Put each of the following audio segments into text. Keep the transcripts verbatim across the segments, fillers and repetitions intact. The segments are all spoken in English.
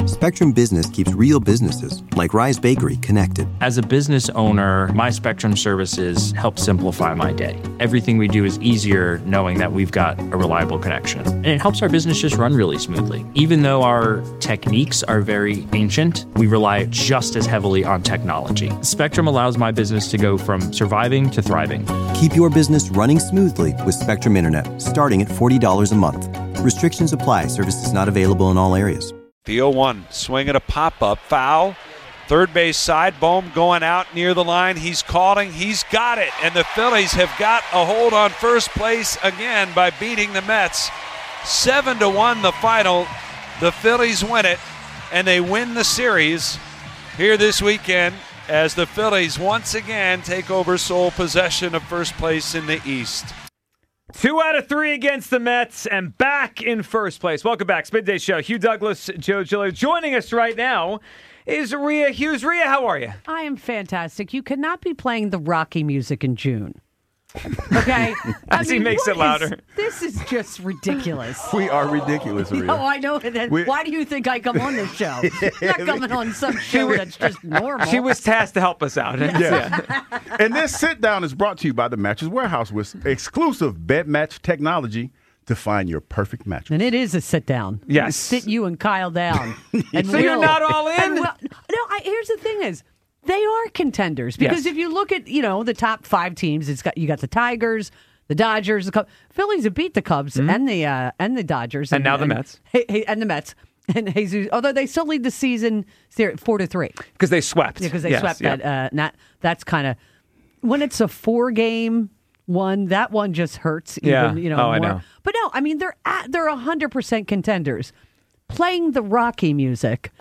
Spectrum Business keeps real businesses, like Rise Bakery, connected. As a business owner, my Spectrum services help simplify my day. Everything we do is easier knowing that we've got a reliable connection. And it helps our business just run really smoothly. Even though our techniques are very ancient, we rely just as heavily on technology. Spectrum allows my business to go from surviving to thriving. Keep your business running smoothly with Spectrum Internet, starting at forty dollars a month. Restrictions apply. Services not available in all areas. The oh one, swing at a pop-up, foul. Third base side, Bohm going out near the line. He's calling, he's got it. And the Phillies have got a hold on first place again by beating the Mets. Seven to one the final. The Phillies win it, and they win the series here this weekend as the Phillies once again take over sole possession of first place in the East. Two out of three against the Mets and back in first place. Welcome back. It's Midday Show. Hugh Douglas, Joe Gilliard. Joining us right now is Rhea Hughes. Rhea, how are you? I am fantastic. You cannot be playing the Rocky music in June. Okay? As he makes it louder. Is, this is just ridiculous. We are ridiculous, Rhea. No, I know that. We, Why do you think I come on this show? I'm not coming on some show was, that's just normal. She was tasked to help us out. Yes. Yeah. And this sit-down is brought to you by the Mattress Warehouse with exclusive bed match technology to find your perfect mattress. And it is a sit-down. Yes. Sit you and Kyle down. And so you're not all in? And we'll, no, I, here's the thing is, they are contenders because yes. if you look at, you know, the top five teams, it's got you got the Tigers, the Dodgers, the Cubs. Phillies have beat the Cubs mm-hmm. and the uh, and the Dodgers, and, and now the and, Mets, and the Mets, and Jesus. Although they still lead the season four to three because they swept. Yeah, because they yes, swept yeah. that. Uh, not that's kind of when it's a four game one. That one just hurts. Even, Yeah. You know. Oh, more. I know. But no, I mean they're at, they're a hundred percent contenders. Playing the Rocky music.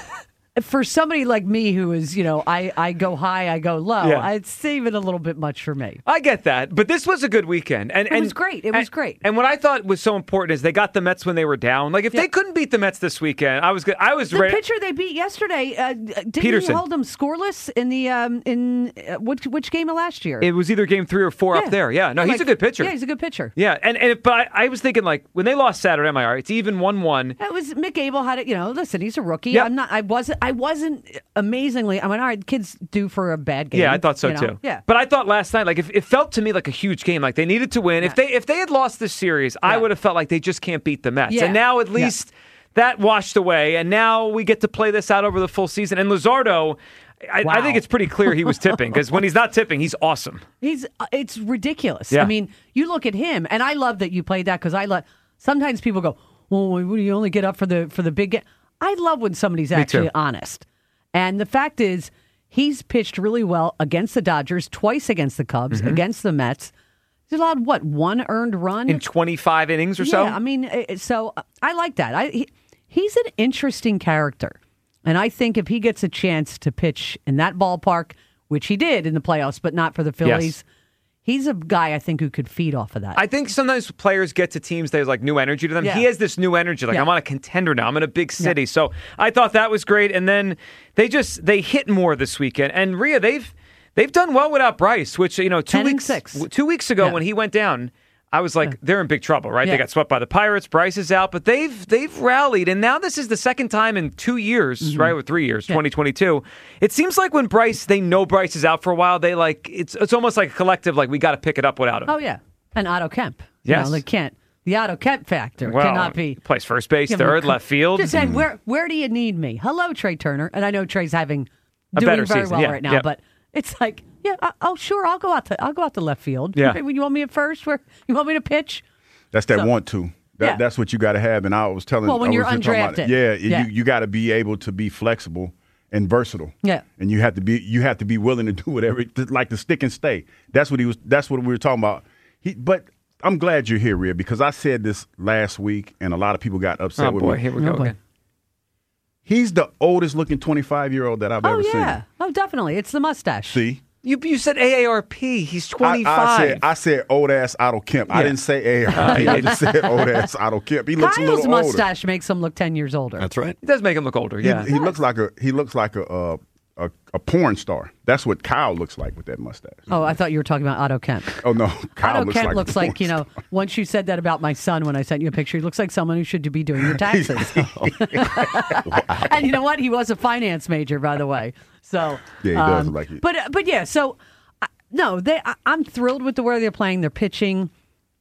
For somebody like me who is, you know, I, I go high, I go low, Yeah. it's even a little bit much for me. I get that, but this was a good weekend. And, It and, was great. It was and, great. And what I thought was so important is they got the Mets when they were down. Like, if Yeah. they couldn't beat the Mets this weekend, I was good. I was The ready. pitcher they beat yesterday, uh, didn't Peterson. he hold them scoreless in the um, in uh, which which game of last year? It was either game three or four Yeah. up there. Yeah, no, he's Like, a good pitcher. Yeah, he's a good pitcher. Yeah, and, and if, but I, I was thinking, like, when they lost Saturday, I'm like, all right, it's even one one. It was Mick Abel had it. You know, listen, he's a rookie. Yep. I'm not. I wasn't. I wasn't amazingly. I mean, all right, kids due for a bad game. Yeah, I thought so you know? too. Yeah, but I thought last night, like, if it felt to me like a huge game, like they needed to win. Yeah. If they if they had lost this series, I Yeah. would have felt like they just can't beat the Mets. Yeah. And now at Yeah. least that washed away, and now we get to play this out over the full season. And Luzardo, I, Wow. I think it's pretty clear he was tipping because when he's not tipping, he's awesome. he's. Uh, it's ridiculous. Yeah. I mean, you look at him, and I love that you played that because I love. Sometimes people go, "Well, what do you only get up for the for the big game?" I love when somebody's actually too. honest. And the fact is, he's pitched really well against the Dodgers, twice against the Cubs, Mm-hmm. against the Mets. He's allowed, what, one earned run? In twenty-five innings or so? Yeah, I mean, it- so uh, I like that. I, he, he's an interesting character. And I think if he gets a chance to pitch in that ballpark, which he did in the playoffs, but not for the Phillies, Yes. he's a guy I think who could feed off of that. I think sometimes players get to teams, there's like new energy to them. Yeah. He has this new energy. Like, Yeah. I'm on a contender now. I'm in a big city. Yeah. So I thought that was great. And then they just, they hit more this weekend. And Rhea, they've, they've done well without Bryce, which, you know, two ten and weeks, six. two weeks ago Yeah. when he went down, I was like, they're in big trouble, right? Yeah. They got swept by the Pirates. Bryce is out, but they've they've rallied, and now this is the second time in two years, Mm-hmm. right? Or three years, twenty twenty-two. It seems like when Bryce, they know Bryce is out for a while. They like it's it's almost like a collective, like we got to pick it up without him. oh, yeah. And Otto Kemp. You Yes. know, they can't. The Otto Kemp factor Well, cannot be. he plays first base, you know, third, left field. Just saying, where where do you need me? Hello, Trey Turner. And I know Trey's having A doing better very season, well yeah, right now, yeah. but it's like, yeah, I- oh sure, I'll go out to I'll go out to left field. Yeah. Okay, you want me at first? Where you want me to pitch? That's that So- want to. That, Yeah. That's what you got to have. And I was telling Well, when I you're was just talking about undrafted. it. Yeah, Yeah. you, you got to be able to be flexible and versatile. Yeah. And you have to be you have to be willing to do whatever, like the stick and stay. That's what he was. That's what we were talking about. He, but I'm glad you're here, Rhea, because I said this last week, and a lot of people got upset Oh with boy, me. here we go Oh, boy. again. He's the oldest looking twenty-five year old that I've Oh ever yeah. seen. Oh, definitely. It's the mustache. See. You you said A A R P. He's I, twenty-five. I said I said old ass Otto Kemp. I Yeah. didn't say A R P. I just said old ass Otto Kemp. He looks a Kyle's little older. mustache makes him look ten years older. That's right. It does make him look older. He, Yeah. he looks like a he looks like a uh, a, a porn star. That's what Kyle looks like with that mustache. Oh, I thought you were talking about Otto Kemp. Oh no, Kyle Otto looks Kemp like looks a porn like, you know, star. once you said that about my son when I sent you a picture, he looks like someone who should be doing your taxes. And you know what? He was a finance major, by the way. So Yeah, he does um, look like it. But but yeah, so uh, no, they. I, I'm thrilled with the way they're playing. They're pitching,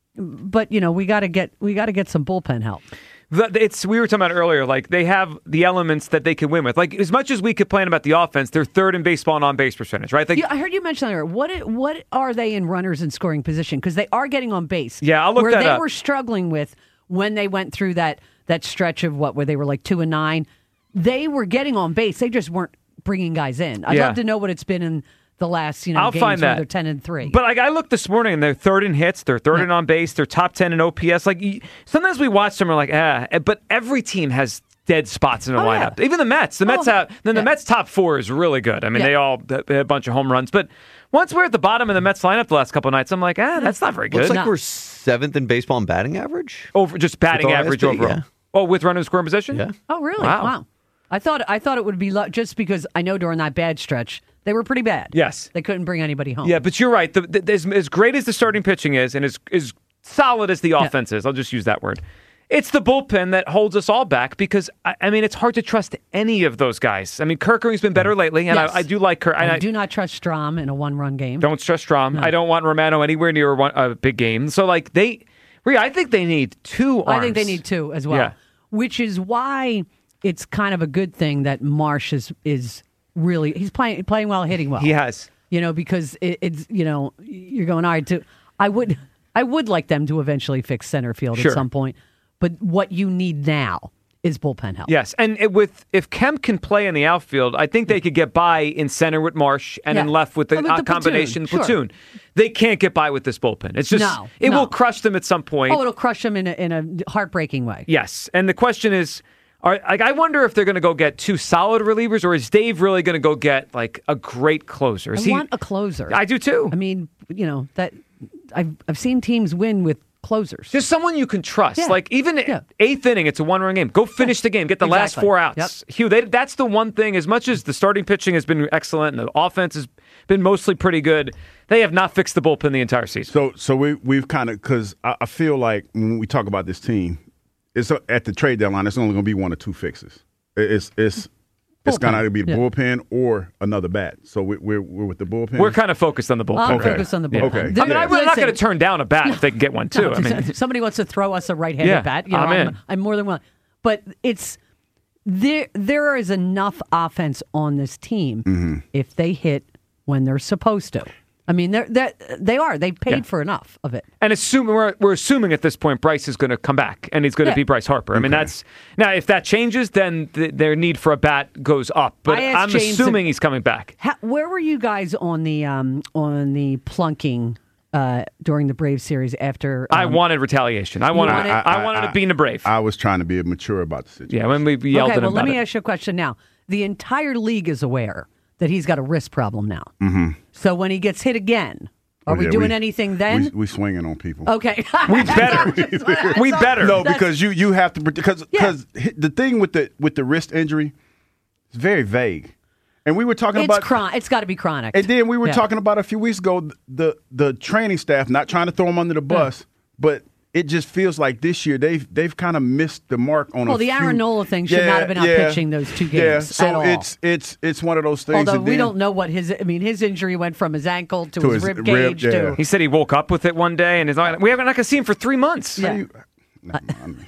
but you know, we got to get we got to get some bullpen help. The- It's we were talking about earlier. Like they have the elements that they can win with. Like as much as we complain about the offense, they're third in baseball and on base percentage, right? Like, Yeah, I heard you mention earlier. What i- what are they in runners in scoring position? Because they are getting on base. Yeah, I'll look where that they up. were struggling with when they went through that that stretch of what where they were like two and nine. They were getting on base. They just weren't bringing guys in. I'd Yeah. love to know what it's been in the last you know I'll games find where that. they're ten and three. But like I looked this morning, and they're third in hits, they're third Yeah. in on base, they're top ten in O P S. Like y- sometimes we watch them, and we're like, ah. But every team has dead spots in the Oh, lineup. yeah. Even the Mets. The Mets Oh, have. Then the yeah. Mets top four is really good. I mean, Yeah. they all they had a bunch of home runs. But once we're at the bottom of the Mets lineup the last couple of nights, I'm like, ah, that's not very good. Looks like No. we're seventh in baseball in batting average. Over just batting With average O S P, overall. yeah. Oh, with runners scoring position. Yeah. oh really? Wow. I thought I thought it would be lo- just because I know during that bad stretch they were pretty bad. Yes. They couldn't bring anybody home. Yeah, but you're right. The, the, as, as great as the starting pitching is, and as as solid as the offense is, I'll just use that word. It's the bullpen that holds us all back because I, I mean it's hard to trust any of those guys. I mean Kirkering's been better lately, and Yes. I, I do like Kirk. and I I do not trust Strom in a one-run game. don't trust Strom. I don't want Romano anywhere near a, one, a big game. So like they, Rhea, I think they need two arms. I think they need two as well. Yeah. Which is why it's kind of a good thing that Marsh is is really he's playing playing well, hitting well. He has. You know, because it, it's you know you're going all right. To I would I would like them to eventually fix center field Sure. at some point, but what you need now is bullpen help. Yes, and it, with if Kemp can play in the outfield, I think they could get by in center with Marsh and Yeah. in left with the, Oh, with uh, the combination platoon, sure. platoon. They can't get by with this bullpen. It's just No, it no. will crush them at some point. Oh, it'll crush them in a, in a heartbreaking way. Yes, and the question is, are like I wonder if they're going to go get two solid relievers, or is Dave really going to go get like a great closer? Is I he- want a closer. I do too. I mean, you know that I've I've seen teams win with closers. Just someone you can trust. Yeah. Like even Yeah. eighth inning, it's a one-run game. Go finish the game. Get the last Exactly. four outs. Yep. Hugh, they, that's the one thing. As much as the starting pitching has been excellent and the offense has been mostly pretty good, they have not fixed the bullpen the entire season. So, so we we've kind of because I, I feel like when we talk about this team, it's uh, at the trade deadline. It's only going to be one or two fixes. It- It's it's it's Bullpen. going to either be the Yeah. bullpen or another bat. So we, we're we're with the bullpen. We're kind of focused on the bullpen. I'm Okay. focused on the Yeah. bullpen. Okay. There- I mean, I'm not listen, going to turn down a bat if they can get one too. I mean, if somebody wants to throw us a right-handed Yeah, bat, you know, I'm I'm, in. I'm more than willing. But it's there. There is enough offense on this team Mm-hmm. if they hit when they're supposed to. I mean, they're, they're they are. They paid Yeah. for enough of it. and assuming we're, we're assuming at this point Bryce is going to come back and he's going to Yeah. be Bryce Harper. I mean, Okay. that's now if that changes, then th- their need for a bat goes up. But I asked I'm James assuming if- he's coming back. How, where were you guys on the um, on the plunking uh, during the Braves series after? Um, I wanted retaliation. I wanted. wanted- I, wanted to be in the Brave. I was trying to be mature about the situation. yeah, when we yelled Okay, at him well, let about me it. ask you a question now. The entire league is aware that he's got a wrist problem now. Mm-hmm. So when he gets hit again, are Oh, we yeah, doing anything then? We, we swinging on people. Okay. We better. we better. No, because you you have to because Yeah. because the thing with the with the wrist injury, it's very vague, and we were talking It's about chron- It's got to be chronic. and then we were Yeah. talking about a few weeks ago the the training staff not trying to throw them under the bus, but it just feels like this year they've they've kind of missed the mark on. Well, a the few, Aaron Nola thing should not have been out pitching those two Yeah, games so at all. it's it's it's one of those things. Although that we then- don't know what his, I mean, his injury went from his ankle to, To his, his rib rib, cage yeah. to. He said he woke up with it one day, and he's like, "We haven't not gonna see him for three months." Yeah. You- Never mind.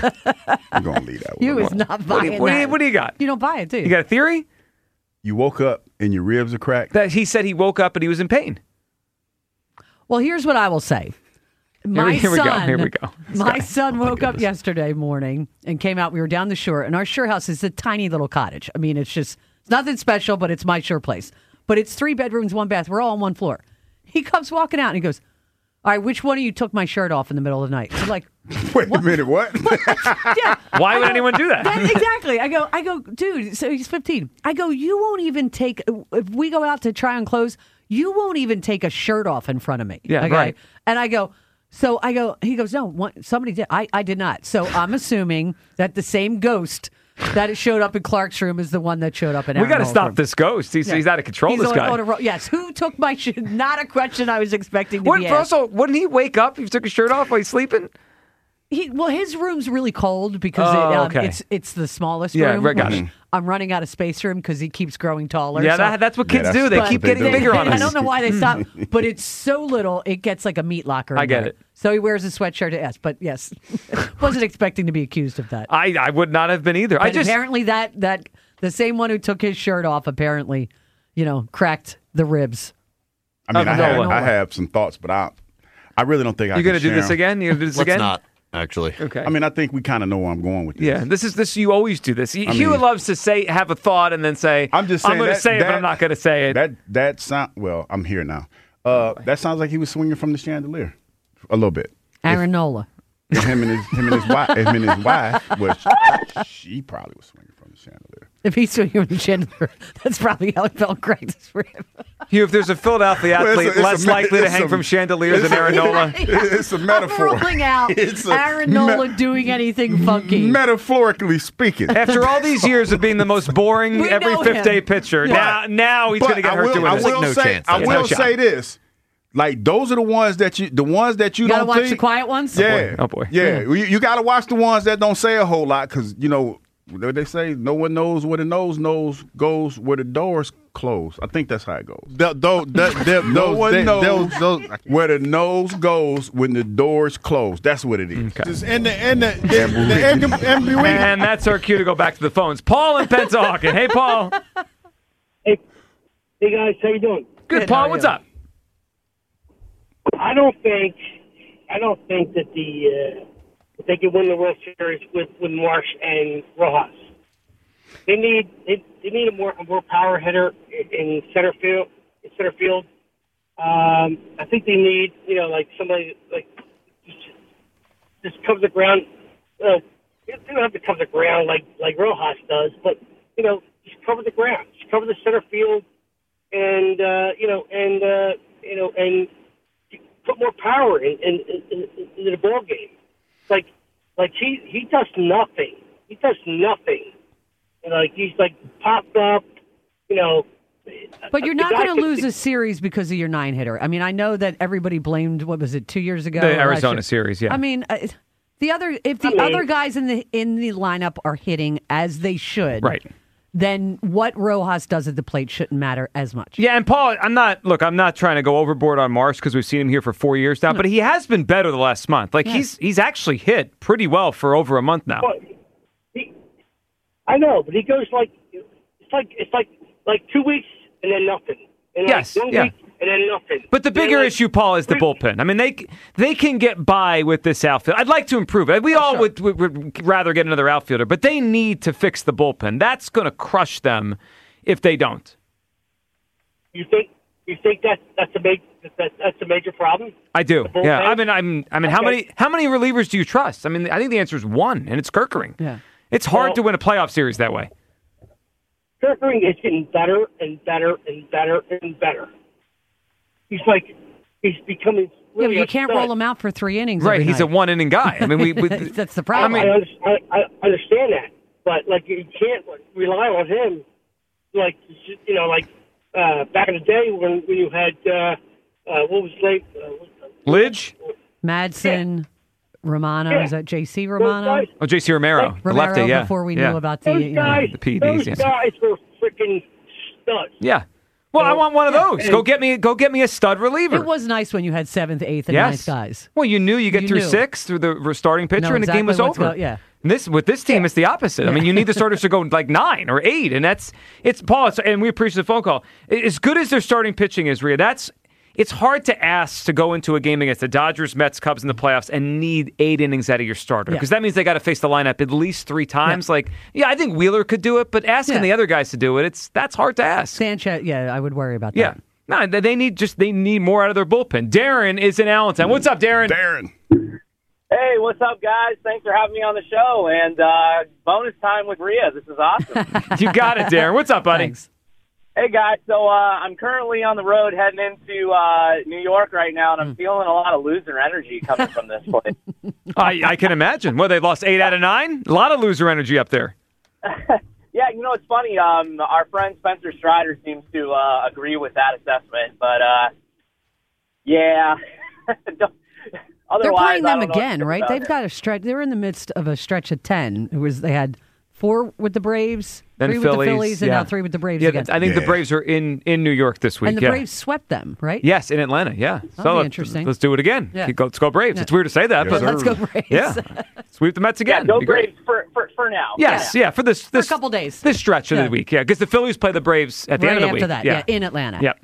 We're gonna leave that. You one. is not What do, buying you, what, do you, that. what do you got? You don't buy it, do you? You got a theory You woke up and your ribs are cracked. that he said he woke up and he was in pain? Well, here's what I will say. My here we go, son, here we go. This My guy. son Oh, my woke up goodness. yesterday morning and came out. We were down the shore, and our shore house is a tiny little cottage. I mean, it's just it's nothing special, but it's my shore place. But it's three bedrooms, one bath. We're all on one floor. He comes walking out and he goes, "All right, which one of you took my shirt off in the middle of the night?" I'm like, Wait a minute, what? "Yeah." Why I would go, anyone do that? That- exactly. I go, I go, dude. So he's fifteen. I go, you won't even take if we go out to try on clothes. You won't even take a shirt off in front of me. Yeah, okay? right. And I go, so I go. He goes, no, one, somebody did. I, I did not. So I'm assuming that the same ghost that it showed up in Clark's room is the one that showed up in. We Aaron got to Nola's stop room. this ghost. He's, Yeah. he's out of control. He's this on- guy. on a ro- yes. Who took my shirt? Not a question I was expecting to What, be asked. also, wouldn't he wake up if he took his shirt off while he's sleeping? He, well, his room's really cold because Oh, it, um, okay. it's it's the smallest Yeah, room. right, gotcha. which I'm running out of space for him because he keeps growing taller. Yeah, so- that, that's what Yeah, kids that's- do. They But keep they getting do. bigger on us. I don't know why they stop, but it's so little it gets like a meat locker. in I get there. it. So he wears a sweatshirt. Yes, but yes, wasn't expecting to be accused of that. I, I would not have been either. I But just apparently that that the same one who took his shirt off apparently, you know, cracked the ribs. I mean, Uh, I have, Nola. I have some thoughts, but I, I really don't think I you're can gonna do share this them. again. You gonna do this Let's again? not, actually. Okay. I mean, I think we kind of know where I'm going with this. Yeah, this is this. You always do this. I Hewitt mean- loves to say, have a thought, and then say, I'm just saying. I'm going to that- say it, but that- I'm not going to say it." That that sound. Well, I'm here now. Uh, that sounds like he was swinging from the chandelier, a little bit. Aaron Nola. If him and his him and his wife, him and his wife, was she probably was swinging from the chandelier. If he's swinging from the chandelier, that's probably how it felt cracked his rib. Hugh, if there's a Philadelphia Well, it's athlete a- it's a less me- likely to it's hang a- from chandeliers than it's a- Aaron Nola. It's a metaphor. I'm ruling out It's a Aaron Nola me- doing anything funky. Metaphorically speaking. After all these years of being the most boring We every know fifth him. day pitcher, now now he's But going to get I hurt will, doing I this. will no say, chance. I There's will no shot. say this. Like those are the ones that you, the ones that you, You gotta don't watch think, the quiet ones. Yeah, Oh, boy. yeah. You, you got to watch the ones that don't say a whole lot because you know what they say. No one knows where the nose knows goes where the doors close. I think that's how it goes. Th- tho- th- th- No those- one they- knows those- those- where the nose goes when the doors close. That's what it is. Just- And the and the, the, the, the M B W. And that's our cue to go back to the phones. Paul in Pennsauken. Hey, Paul. Hey, hey guys, how you doing? Good, Good, Paul. how are What's you? up? I don't think, I don't think that the uh, that they can win the World Series with, with Marsh and Rojas. They need they, they need a more a more power hitter in, in center field. In center field, um, I think they need you know like somebody like just, just cover the ground. Uh, they don't have to cover the ground like like Rojas does, but you know just cover the ground, just cover the center field, and uh, you know and uh, you know and. put more power in, in, in, in the ball game. Like, like he, he does nothing. He does nothing. And like he's like popped up, you know. But you're the not guy going to could- lose a series because of your nine hitter. I mean, I know that everybody blamed what was it two years ago? The or last Arizona year? series, yeah. I mean, uh, the other if the I mean- other guys in the in the lineup are hitting as they should, Right. then what Rojas does at the plate shouldn't matter as much. Yeah, and Paul, I'm not, look, I'm not trying to go overboard on Marsh because we've seen him here for four years now, but he has been better the last month. Like, Yes. he's he's actually hit pretty well for over a month now. But he, I know, but he goes like it's like it's like like two weeks and then nothing. And Yes, like one yeah. week and then nothing. But the And then, bigger like, issue, Paul, is the three- bullpen. I mean, they they can get by with this outfield. I'd like to improve it. We all would, would, would rather get another outfielder, but they need to fix the bullpen. That's going to crush them if they don't. You think you think that that's a big that, that's a major problem? I do. The bullpen? Yeah. I mean, I'm. I mean, how Okay. many how many relievers do you trust? I mean, I think the answer is one, and it's Kirkering. Yeah. It's hard Well- to win a playoff series that way. Kirkering is getting better and better and better and better. He's like he's becoming. Yeah, Really but you a can't stud. roll him out for three innings. Right. every He's a night. one inning guy. I mean, we. we That's the I, problem. I, under- I, I understand that, but like you can't rely on him. Like you know, like uh, back in the day when when you had uh, uh, what was his name? Uh, Lidge? Madsen, Romano. Yeah. Is that J C those Romano? guys, Oh, J C Romero, the Romero lefty. Yeah. before we yeah. knew about the those you know, guys, the P Ds, those yeah. guys were freaking studs. Yeah. Well, I want one of those. and- Go get me. Go get me a stud reliever. It was nice when you had seventh, eighth, and yes. ninth guys. Well, you knew you get You through knew. six through the starting pitcher, Know and the game was exactly what's over. go- yeah. And this with this team, it's the opposite. I mean, you need the starters to go like nine or eight, and that's it's Paul. It's, and we appreciate the phone call. As good as their starting pitching is, Rhea, that's it's hard to ask to go into a game against the Dodgers, Mets, Cubs in the playoffs and need eight innings out of your starter Yeah. because that means they got to face the lineup at least three times. Like, yeah, I think Wheeler could do it, but asking Yeah. the other guys to do it, it's that's hard to ask. Sanchez, yeah, I would worry about Yeah. that. No, they- they need just they need more out of their bullpen. Darren is in Allentown. What's up, Darren? Darren. Hey, what's up, guys? Thanks for having me on the show. And uh, bonus time with Rhea. This is awesome. You got it, Darren. What's up, buddy? Thanks. Hey, guys. So uh, I'm currently on the road heading into uh, New York right now, and I'm feeling a lot of loser energy coming from this place. I, I can imagine. Well, they lost eight out of nine. A lot of loser energy up there. Yeah, you know, it's funny. Um, our friend Spencer Strider seems to uh, agree with that assessment. But, uh, yeah. They're playing them I don't know again, what to right? about They've it. got a stretch. They're in the midst of a stretch of ten. It was They had four with the Braves, Then three Phillies, with the Phillies, and yeah. now three with the Braves Yeah, again. I think the Yeah. Braves are in, in New York this week. and the yeah. Braves swept them, right? Yes, in Atlanta, yeah. That'll be let- interesting. Let's do it again. Yeah. Keep go- Let's go Braves. Yeah. It's weird to say that, Yes, but sir. Let's go Braves. yeah. Sweep the Mets Yeah, again. go Be great. Braves for, for, for now. Yes, yeah, for this, this a couple days. this stretch of Yeah. the week, yeah, because the Phillies play the Braves at the right end of the after week. that, yeah. in Atlanta. Yeah.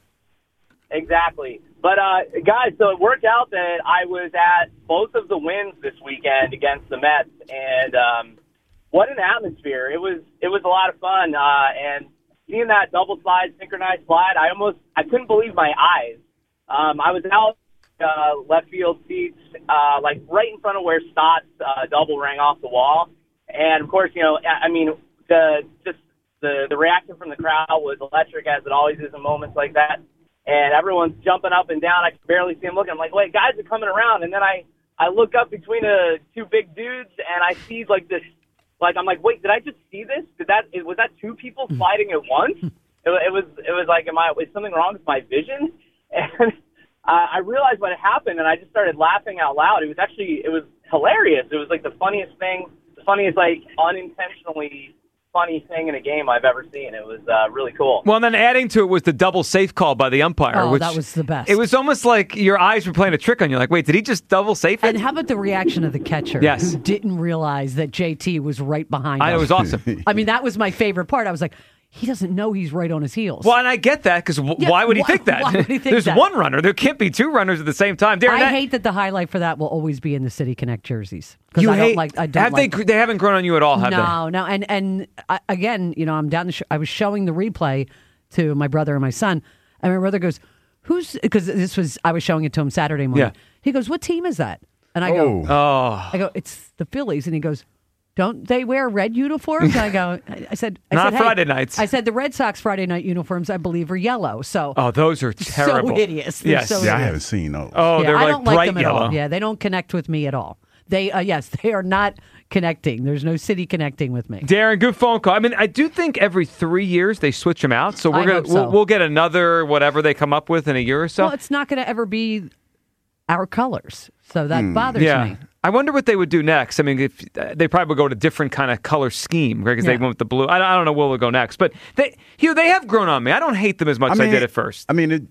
Exactly. But, uh, guys, so it worked out that I was at both of the wins this weekend against the Mets, and um, what an atmosphere. It was it was a lot of fun, uh, and seeing that double slide, synchronized slide, I almost I couldn't believe my eyes. Um, I was out uh, left field seats, uh, like right in front of where Stott's uh, double rang off the wall, and of course, you know, I I mean, the just the the reaction from the crowd was electric, as it always is in moments like that. And everyone's jumping up and down. I can barely see them looking. I'm like, wait, guys are coming around. And then I, I look up between the two big dudes, and I see, like, this, like, I'm like, wait, did I just see this? Did that, was that two people sliding at once? It, it was, it was like, am I, is something wrong with my vision? And uh, I realized what had happened, and I just started laughing out loud. It was actually, it was hilarious. It was, like, the funniest thing, the funniest, like, unintentionally funny thing in a game I've ever seen. It was uh, really cool. Well, and then adding to it was the double safe call by the umpire. Oh, which that was the best. It was almost like your eyes were playing a trick on you. Like, wait, did he just double safe it? And how about the reaction of the catcher Yes. who didn't realize that J T was right behind him? I, it was awesome. I mean, that was my favorite part. I was like, he doesn't know he's right on his heels. Well, and I get that because w- Yeah, why would he why- think that? why would he think There's that? one runner. There can't be two runners at the same time. Darren, I that- hate that the highlight for that will always be in the City Connect jerseys. Because you I hate. don't like I don't have like they? They haven't grown on you at all, have no, no, and and I, again, you know, I'm down the. Sh- I was showing the replay to my brother and my son, and my brother goes, "Who's?" Because this was I was showing it to him Saturday morning. Yeah. He goes, "What team is that?" And I Oh. go, Oh, "I go, it's the Phillies," and he goes, "Don't they wear red uniforms?" And I go, I, I said, I Not said, hey, Friday nights. I said the Red Sox Friday night uniforms, I believe, are yellow. So oh, those are terrible. so hideous. They're Yes. so Yeah, I hideous. haven't seen those. Oh, Yeah, they're I like don't like bright them at yellow. all. Yeah, they don't connect with me at all. They, uh, yes, they are not connecting. There's no city connecting with me. Darren, good phone call. I mean, I do think every three years they switch them out, so we're I gonna hope so. We'll, we'll get another whatever they come up with in a year or so. Well, it's not going to ever be our colors, so that bothers yeah. me. I wonder what they would do next. I mean, if uh, they probably would go to a different kind of color scheme, right? Because they Yeah. went with the blue. I, I don't know where we'll go next, but they, you know, they have grown on me. I don't hate them as much as I did at first. I mean, it,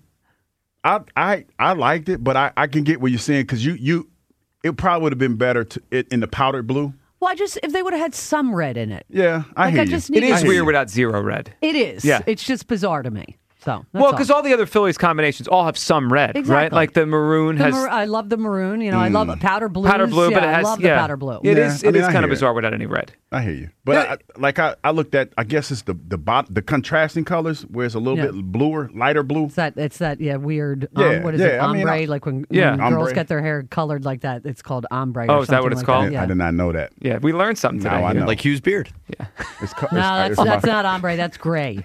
I I I liked it, but I, I can get what you're saying because you you it probably would have been better to it in the powdered blue. Well, I just if they would have had some red in it. Yeah, I Like, hear I you. just It need- is I hear weird you. without zero red. It is. Yeah. It's just bizarre to me. So that's Well, all. because all the other Phillies combinations all have some red, right? Exactly. Like the maroon The has mar- I love the maroon. You know, I love powder blue. powder blue, yeah, but it has I love yeah. the powder blue. It Yeah, is. I It mean, is I kind of hear it. bizarre without any red. I hear you, but I, like I, I looked at, I guess it's the the bot, the contrasting colors where it's a little Yeah. bit bluer, lighter blue. It's that it's that yeah weird Yeah, um, what is it yeah, I mean, ombre I- like when, Yeah. when girls Ombre. get their hair colored like that it's called ombre. Oh, or is that what something it's like called? That. Yeah. I did not know that. Yeah, we learned something today. Now I here. know. Like Hugh's beard. It's, co- No, it's, that's it's my- that's not ombre. That's gray.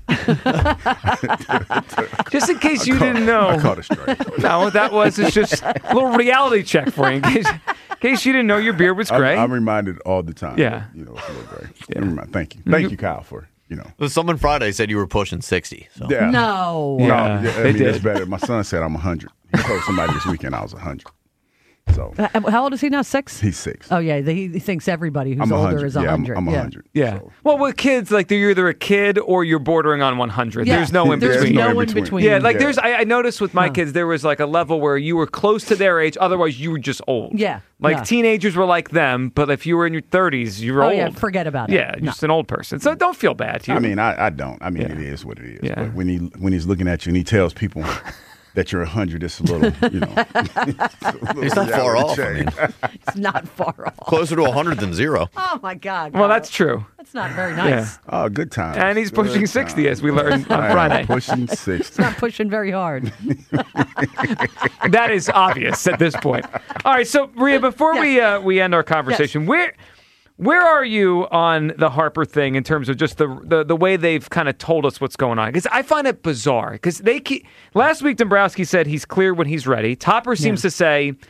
Just in case you I caught- didn't know. I caught it straight. No, what that was is just a little reality check for you. In case, in case you didn't know your beard was gray. I'm, I'm reminded all the time. Yeah. that, you know, it's a little gray. Never mind. Thank you, thank you, Kyle, for you know. Well, someone Friday said you were pushing sixty. So. Yeah. No. No, Yeah, yeah, I they mean, it's did. better. My son said I'm one hundred. He told somebody this weekend I was one hundred. So Uh, How old is he now? Six. he's six. Oh yeah, he, he thinks everybody who's I'm older one hundred. is Yeah, one I'm, hundred. I'm one hundred. yeah. So. Well, with kids, like they're either a kid or you're bordering on one hundred. Yeah. There's no in There's between. no in in between. between. Yeah, like Yeah. there's. I, I noticed with my kids, there was like a level where you were close to their age. Otherwise, you were just old. Yeah, Like yeah. teenagers were like them, but if you were in your thirties, you were Oh old. yeah, forget about it. Yeah, you're No. just an old person. So don't feel bad. Hugh. I mean, I, I don't. I mean, Yeah. it is what it is. Yeah. But when he when he's looking at you and he tells people that you're one hundred, it's a little, you know. He's not far off. I mean, It's not far off. closer to one hundred than zero. Oh my God. well, Kyle. that's true. that's not very Yeah. nice. Oh, good time. And he's pushing Good sixty, times. as we learned on I am Friday. Pushing It's sixty. not pushing very hard. That is obvious at this point. All right, so Rhea, before we uh, we end our conversation, where where are you on the Harper thing in terms of just the the, the way they've kind of told us what's going on? Because I find it bizarre. Because they keep, last week Dombrowski said he's clear when he's ready. Topper seems to say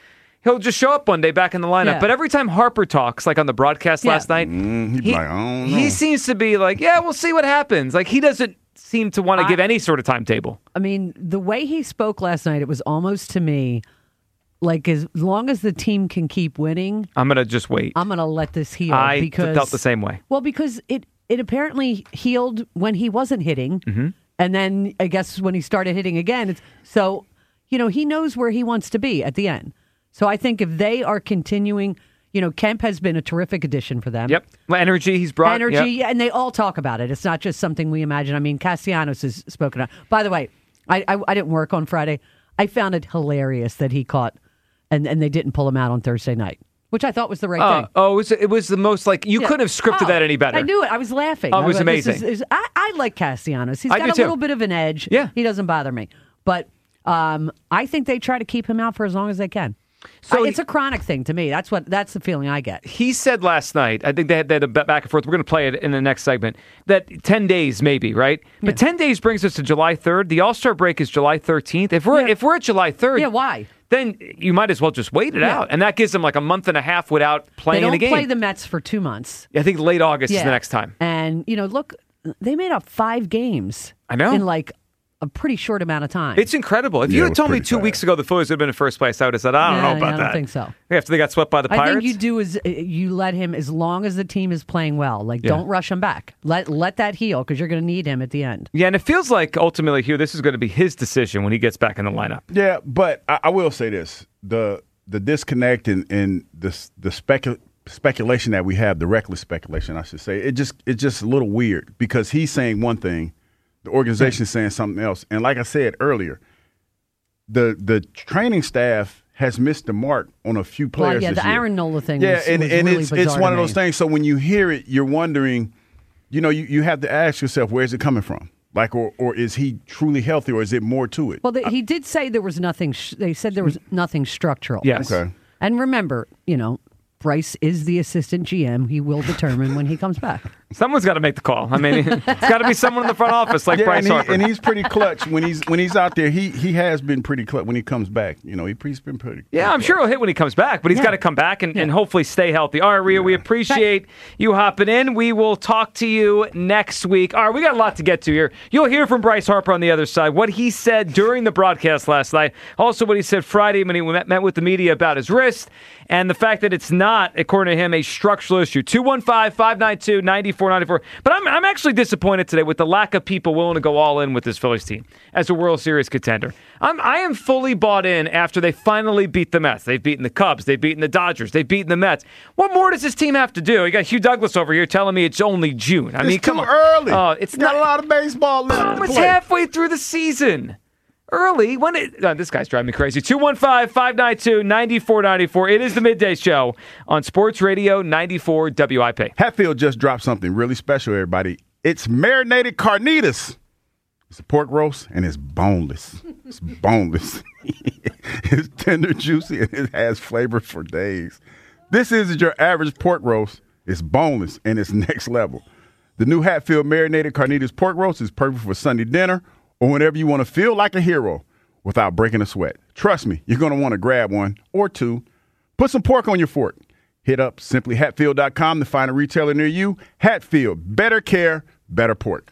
he'll just show up one day back in the lineup. Yeah. But every time Harper talks, like on the broadcast Yeah. last night, Mm, he'd be he, like, I don't know. he seems to be like, yeah, we'll see what happens. Like he doesn't seem to want to I- give any sort of timetable. I mean, the way he spoke last night, it was almost to me like as long as the team can keep winning, I'm gonna just wait. I'm going to let this heal. I because, felt the same way. Well, because it, it apparently healed when he wasn't hitting. Mm-hmm. And then I guess when he started hitting again, it's, so, you know, he knows where he wants to be at the end. So I think if they are continuing, you know, Kemp has been a terrific addition for them. Yep. Well, energy he's brought. Energy, yep. yeah, and they all talk about it. It's not just something we imagine. I mean, Castellanos has spoken out. By the way, I, I, I didn't work on Friday. I found it hilarious that he caught, and, and they didn't pull him out on Thursday night, which I thought was the right Uh, thing. oh, it was, it was the most like you Yeah. couldn't have scripted Oh, that any better. I knew it. I was laughing. Oh, it was I this amazing. is- is- I, I like Castellanos. He's I got do a too. little bit of an edge. Yeah. He doesn't bother me. But um, I think they try to keep him out for as long as they can. So I- he- it's a chronic thing to me. That's what. That's the feeling I get. He said last night, I think they had, they had a back and forth. We're going to play it in the next segment, that ten days maybe, right? But ten days brings us to July third. The All-Star break is July thirteenth. If we're, Yeah. if we're at July third, Yeah, why? then you might as well just wait it Yeah. out. And that gives them like a month and a half without They playing don't a game. play the Mets for two months. I think late August is Yeah. the next time. And, you know, look, they made up five games. I know. In like a pretty short amount of time. It's incredible. If Yeah, you it had was told me pretty two fast. weeks ago the Phillies would have been in first place, I would have said, I don't Yeah, know yeah, about I don't that. think so. After they got swept by the Pirates? I think you do is uh, you let him as long as the team is playing well. Like, Yeah. don't rush him back. Let let that heal because you're going to need him at the end. Yeah, and it feels like ultimately, Hugh, this is going to be his decision when he gets back in the lineup. Yeah, but I, I will say this: the the disconnect and, and the the specu- speculation that we have, the reckless speculation, I should say, it just it's just a little weird because he's saying one thing, the organization is saying something else, and like I said earlier, the the training staff has missed the mark on a few players. Well, yeah, this the year. Aaron Nola thing. Yeah, was, and, was and really it's it's bizarre one to of those me. things. So when you hear it, you're wondering, you know, you, you have to ask yourself, where's it coming from? Like, or or is he truly healthy, or is it more to it? Well, they, he did say there was nothing. Sh- they said there was nothing structural. Yes. Okay. And remember, you know, Bryce is the assistant G M. He will determine when he comes back. Someone's got to make the call. I mean, it's got to be someone in the front office like Yeah, Bryce and, he, Harper. and he's pretty clutch when he's when he's out there. He he has been pretty clutch when he comes back. You know, he, he's been pretty. Yeah, I'm sure he'll hit when he comes back, but he's Yeah. got to come back and, and hopefully stay healthy. All right, Rhea, we appreciate you hopping in. We will talk to you next week. All right, we got a lot to get to here. You'll hear from Bryce Harper on the other side, what he said during the broadcast last night, also what he said Friday when he met, met with the media about his wrist, and the fact that it's not, according to him, a structural issue. two one five, five nine two, nine four nine four. But I'm, I'm actually disappointed today with the lack of people willing to go all in with this Phillies team as a World Series contender. I'm, I am fully bought in after they finally beat the Mets. They've beaten the Cubs. They've beaten the Dodgers. They've beaten the Mets. What more does this team have to do? You got Hugh Douglas over here telling me it's only June. I It's mean, come too on. early. Oh, it's You got not a lot of baseball left to It's play. halfway through the season. Early. When it, uh, this guy's driving me crazy. two one five, five nine two, nine four nine four. It is the Midday Show on Sports Radio ninety-four W I P. Hatfield just dropped something really special, everybody. It's marinated carnitas. It's a pork roast, and it's boneless. It's boneless. It's tender, juicy, and it has flavor for days. This isn't your average pork roast. It's boneless, and it's next level. The new Hatfield marinated carnitas pork roast is perfect for Sunday dinner or whenever you want to feel like a hero without breaking a sweat. Trust me, you're going to want to grab one or two. Put some pork on your fork. Hit up simply hatfield dot com to find a retailer near you. Hatfield, better care, better pork.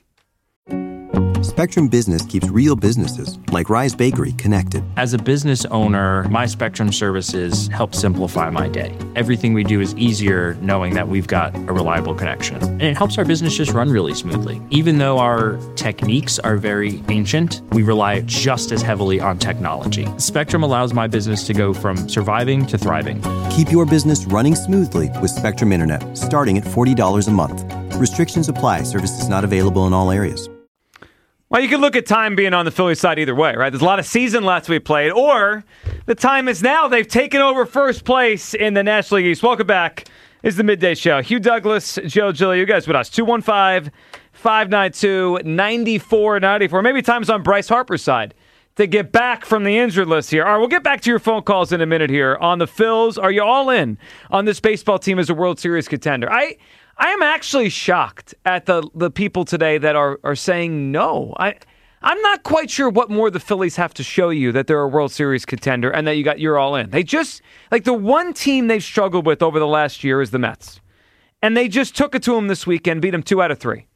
Spectrum Business keeps real businesses, like Rise Bakery, connected. As a business owner, my Spectrum services help simplify my day. Everything we do is easier knowing that we've got a reliable connection. And it helps our business just run really smoothly. Even though our techniques are very ancient, we rely just as heavily on technology. Spectrum allows my business to go from surviving to thriving. Keep your business running smoothly with Spectrum Internet, starting at forty dollars a month. Restrictions apply. Services not available in all areas. Well, you can look at time being on the Phillies side either way, right? There's a lot of season left to be played, or the time is now. They've taken over first place in the National League East. Welcome back. It's the Midday Show. Hugh Douglas, Joe Gilly, you guys with us. two one five, five nine two, nine four nine four. Maybe time's on Bryce Harper's side to get back from the injured list here. All right, we'll get back to your phone calls in a minute here. On the Phils, are you all in on this baseball team as a World Series contender? I I am actually shocked at the, the people today that are, are saying no. I I'm not quite sure what more the Phillies have to show you that they're a World Series contender and that you got you're all in. They just like the one team they've struggled with over the last year is the Mets, and they just took it to them this weekend, beat them two out of three.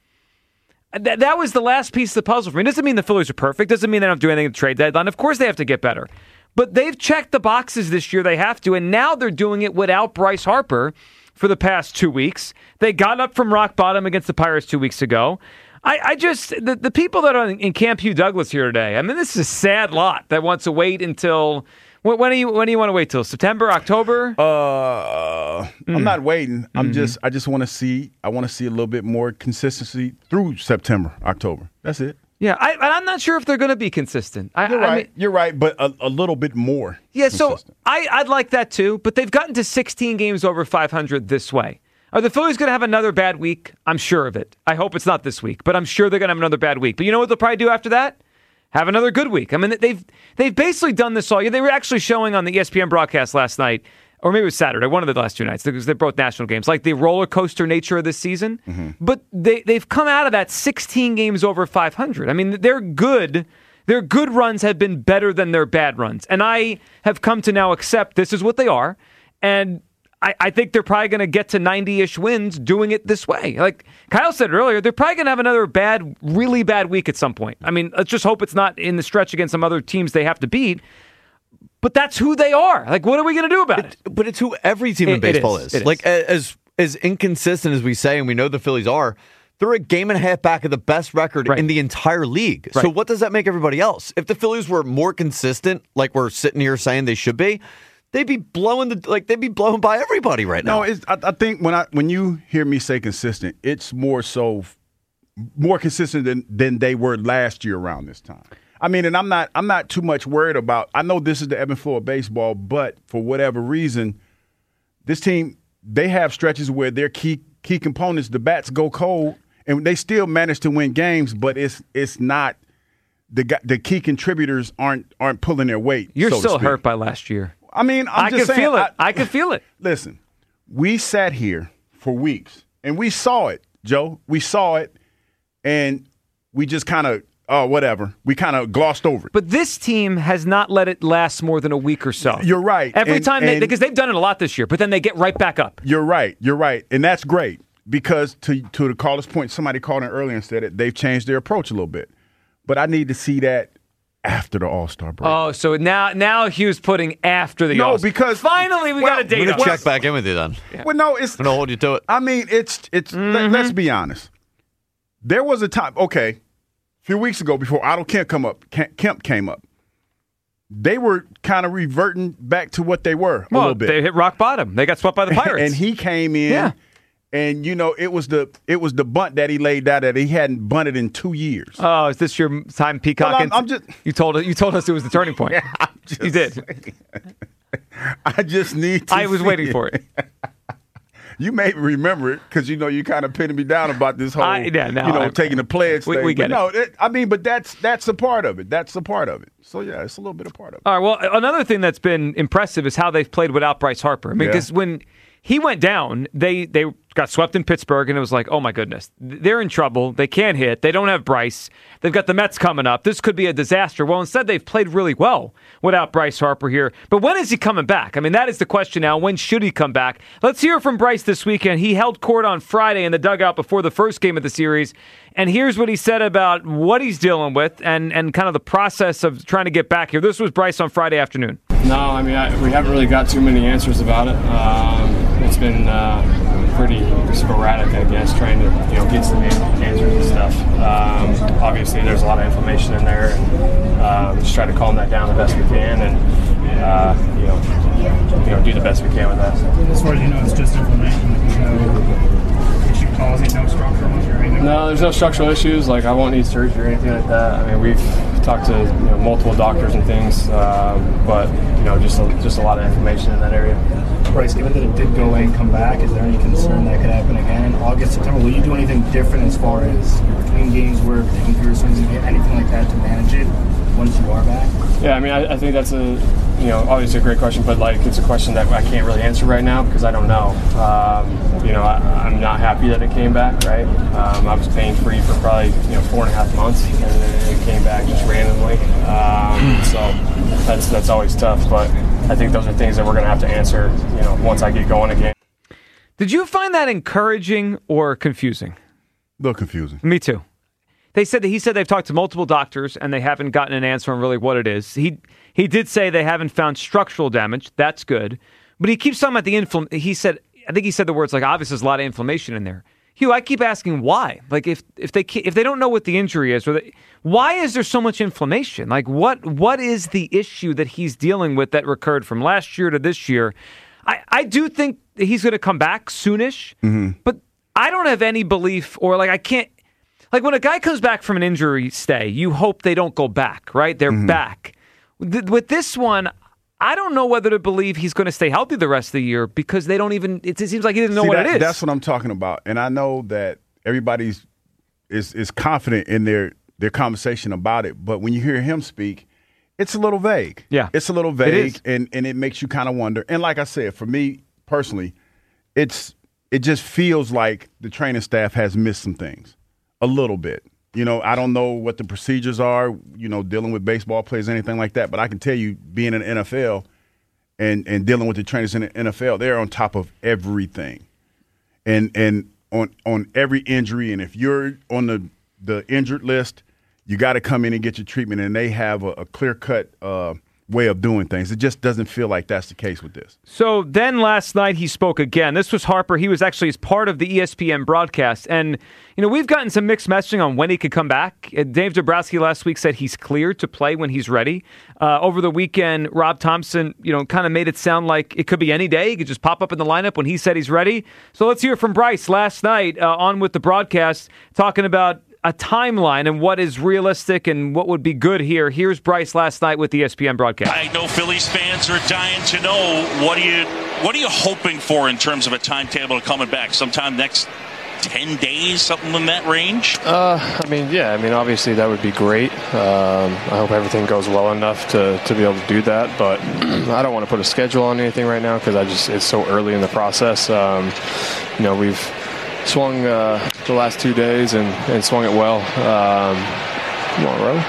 That that was the last piece of the puzzle for me. It doesn't mean the Phillies are perfect. Doesn't mean they don't have to do anything at the trade deadline. Of course they have to get better. But they've checked the boxes this year. They have to. And now they're doing it without Bryce Harper for the past two weeks. They got up from rock bottom against the Pirates two weeks ago. I, I just, the, the people that are in Camp Hugh Douglas here today, I mean, this is a sad lot that wants to wait until, when, when do you when do you want to wait till? September, October? Uh, mm. I'm not waiting. I'm mm-hmm. just, I just want to see, I want to see a little bit more consistency through September, October. That's it. Yeah, I, I'm not sure if they're going to be consistent. I, You're I right. mean, You're right, but a, a little bit more. Yeah, consistent. so I, I'd like that too, but they've gotten to sixteen games over five hundred this way. Are the Phillies going to have another bad week? I'm sure of it. I hope it's not this week, but I'm sure they're going to have another bad week. But you know what they'll probably do after that? Have another good week. I mean, they've they've basically done this all year. They were actually showing on the E S P N broadcast last night, or maybe it was Saturday, one of the last two nights, because they're both national games, like the roller coaster nature of this season. Mm-hmm. But they, they've come out of that sixteen games over five hundred. I mean, they're good. Their good runs have been better than their bad runs. And I have come to now accept this is what they are. And I, I think they're probably going to get to ninety-ish wins doing it this way. Like Kyle said earlier, they're probably going to have another bad, really bad week at some point. I mean, let's just hope it's not in the stretch against some other teams they have to beat. But that's who they are. Like, what are we going to do about it? it? But it's who every team it, in baseball it is. is. It like, is. as as inconsistent as we say, and we know the Phillies are, they're a game and a half back of the best record right. in the entire league. Right. So what does that make everybody else? If the Phillies were more consistent, like we're sitting here saying they should be, they'd be blowing the like they'd be blown by everybody right now. No, it's, I, I think when I when you hear me say consistent, it's more so more consistent than than they were last year around this time. I mean, and I'm not I'm not too much worried about. I know this is the ebb and flow of baseball, but for whatever reason, this team they have stretches where their key key components, the bats go cold, and they still manage to win games. But it's it's not the the key contributors aren't aren't pulling their weight. You're so still hurt by last year. I mean, I'm I just can saying, feel it. I, I can feel it. Listen, we sat here for weeks and we saw it, Joe. We saw it, and we just kind of, oh, whatever. We kind of glossed over it. But this team has not let it last more than a week or so. You're right. Every and, time, and they, because they've done it a lot this year, but then they get right back up. You're right. You're right, and that's great because to to the caller's point, somebody called in earlier and said it. They've changed their approach a little bit, but I need to see that after the All-Star break. Oh, so now now Hugh's putting after the no, All-Star. because finally we well, got a date. We're gonna on check back in with you then. Yeah. Well, no, it's I'm gonna hold you to it. I mean, it's it's. Mm-hmm. Let, let's be honest. There was a time. Okay, a few weeks ago, before Otto Kemp come up, Kemp came up. They were kind of reverting back to what they were a well, little bit. They hit rock bottom. They got swept by the Pirates, and he came in. Yeah. And you know, it was the it was the bunt that he laid out that he hadn't bunted in two years. Oh, is this your time, Peacock? Well, I'm, I'm just you told us you told us it was the turning point. Yeah, I'm just you did. Saying. I just need. to I was see waiting it. for it. You may remember it because you know you kind of pinning me down about this whole, I, yeah, no, you know, I, taking the pledge we, thing. We get but no, it. it, I mean, but that's that's a part of it. That's a part of it. So yeah, it's a little bit of part of it. All right. Well, another thing that's been impressive is how they've played without Bryce Harper. I mean, because yeah. when he went down, they they got swept in Pittsburgh, and it was like, oh my goodness, they're in trouble. They can't hit. They don't have Bryce. They've got the Mets coming up. This could be a disaster. Well, instead, they've played really well without Bryce Harper here. But when is he coming back? I mean, that is the question now. When should he come back? Let's hear from Bryce this weekend. He held court on Friday in the dugout before the first game of the series. And here's what he said about what he's dealing with and, and kind of the process of trying to get back here. This was Bryce on Friday afternoon. No, I mean, I, we haven't really got too many answers about it. Um, it's been uh, pretty sporadic, I guess, trying to you know get some answers and stuff. Um, obviously, there's a lot of information in there, and um, just try to calm that down the best we can, and uh, you know, you know, do the best we can with that. As far as you know, it's just inflammation. There's no issue causing, no structural issue or anything. No, there's no structural issues. Like I won't need surgery or anything like that. I mean, we've talked to you know, multiple doctors and things, um, but you know, just a, just a lot of information in that area. Bryce, given that it did go away and come back, is there any concern that could happen again in August, September? Will you do anything different as far as between games, work, taking care of swings, anything like that to manage it once you are back? Yeah, I mean, I, I think that's a you know, obviously a great question, but like it's a question that I can't really answer right now because I don't know. Um, you know, I, I'm not happy that it came back, right? Um, I was pain free for probably, you know, four and a half months, and then it came back just randomly. Um, so that's that's always tough, but I think those are things that we're going to have to answer, you know, once I get going again. Did you find that encouraging or confusing? A little confusing. Me too. They said that he said they've talked to multiple doctors and they haven't gotten an answer on really what it is. He he did say they haven't found structural damage. That's good. But he keeps talking about the infl. He said, I think he said the words like, obviously there's a lot of inflammation in there. Hugh, I keep asking why. Like if if they if they don't know what the injury is, or they, why is there so much inflammation? Like what what is the issue that he's dealing with that recurred from last year to this year? I, I do think he's going to come back soonish, mm-hmm. but I don't have any belief or like I can't. Like when a guy comes back from an injury stay, you hope they don't go back, right? They're mm-hmm. back. With this one, I don't know whether to believe he's going to stay healthy the rest of the year because they don't even, it seems like he doesn't know See, what that, it is. That's what I'm talking about. And I know that everybody's is is confident in their, their conversation about it. But when you hear him speak, it's a little vague. Yeah. It's a little vague it is. and, and it makes you kind of wonder. And like I said, for me personally, it's it just feels like the training staff has missed some things. A little bit. You know, I don't know what the procedures are, you know, dealing with baseball players, anything like that. But I can tell you, being in the N F L and, and dealing with the trainers in the N F L, they're on top of everything. And and on on every injury. And if you're on the, the injured list, you got to come in and get your treatment. And they have a, a clear-cut uh, way of doing things. It just doesn't feel like that's the case with this. So then last night he spoke again. This was Harper. He was actually as part of the E S P N broadcast. And, you know, we've gotten some mixed messaging on when he could come back. Dave Dombrowski last week said he's cleared to play when he's ready. Uh, over the weekend, Rob Thompson, you know, kind of made it sound like it could be any day. He could just pop up in the lineup when he said he's ready. So let's hear from Bryce last night uh, on with the broadcast talking about a timeline and what is realistic and what would be good here. Here's Bryce last night with the E S P N broadcast. I know Phillies fans are dying to know what are you what are you hoping for in terms of a timetable coming back? Sometime next ten days, something in that range? Uh, I mean, yeah. I mean, obviously that would be great. Um, I hope everything goes well enough to, to be able to do that. But I don't want to put a schedule on anything right now because I just it's so early in the process. Um, you know, we've swung uh, the last two days and, and swung it well. Um, come on, Ro.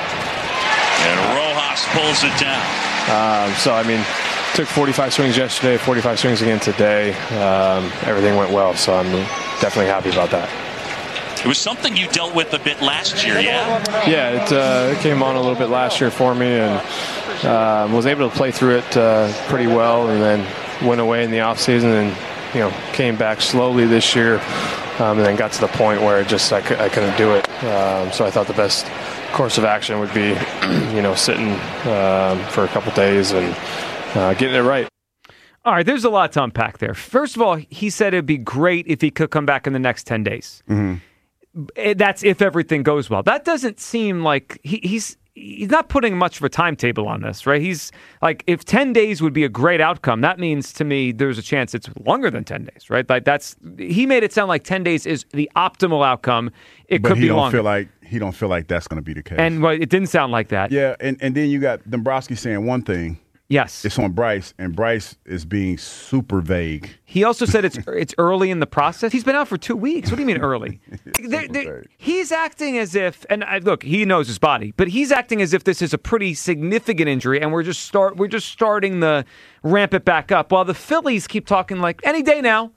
And Rojas pulls it down. Um, so, I mean, took forty-five swings yesterday, forty-five swings again today. Um, everything went well, so I'm definitely happy about that. It was something you dealt with a bit last year, yeah? Yeah, it, uh, it came on a little bit last year for me and uh, was able to play through it uh, pretty well and then went away in the offseason and, you know, came back slowly this year. Um, and then got to the point where it just I, c- I couldn't do it. Um, so I thought the best course of action would be, you know, sitting um, for a couple days and uh, getting it right. All right, there's a lot to unpack there. First of all, he said it'd be great if he could come back in the next ten days. Mm-hmm. That's if everything goes well. That doesn't seem like he, he's he's not putting much of a timetable on this, right? He's like, if ten days would be a great outcome, that means to me there's a chance it's longer than ten days, right? Like that's he made it sound like ten days is the optimal outcome. It but could he be don't longer. Feel like he don't feel like that's going to be the case. And well, it didn't sound like that. Yeah, and, and then you got Dombrowski saying one thing. Yes. It's on Bryce, and Bryce is being super vague. He also said it's it's early in the process. He's been out for two weeks. What do you mean early? they're, they're, he's acting as if, and I, look, he knows his body, but he's acting as if this is a pretty significant injury, and we're just start we're just starting the ramp it back up. While the Phillies keep talking like any day now.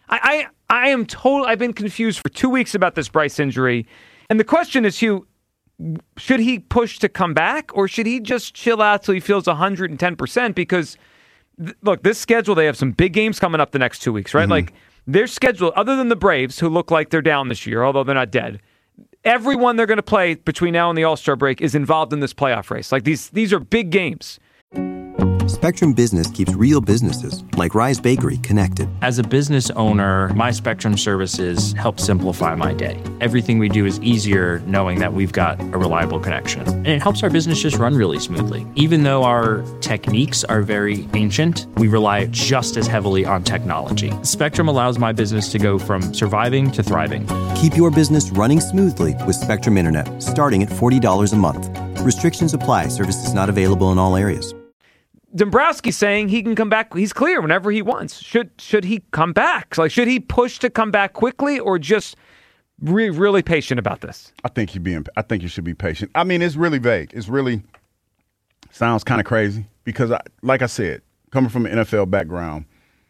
I I, I am total. I've been confused for two weeks about this Bryce injury, and the question is, Hugh, should he push to come back, or should he just chill out till he feels one hundred ten percent? Because, th- look, this schedule, they have some big games coming up the next two weeks, right? Mm-hmm. Like, their schedule, other than the Braves, who look like they're down this year, although they're not dead, everyone they're going to play between now and the All-Star break is involved in this playoff race. Like, these these are big games. Spectrum Business keeps real businesses, like Rise Bakery, connected. As a business owner, my Spectrum services help simplify my day. Everything we do is easier knowing that we've got a reliable connection. And it helps our business just run really smoothly. Even though our techniques are very ancient, we rely just as heavily on technology. Spectrum allows my business to go from surviving to thriving. Keep your business running smoothly with Spectrum Internet, starting at forty dollars a month. Restrictions apply. Services not available in all areas. Dombrowski's saying he can come back. He's clear whenever he wants. Should should he come back? Like, should he push to come back quickly, or just be really patient about this? I think you being. I think you should be patient. I mean, it's really vague. It's really sounds kind of crazy because, I, like I said, coming from an N F L background,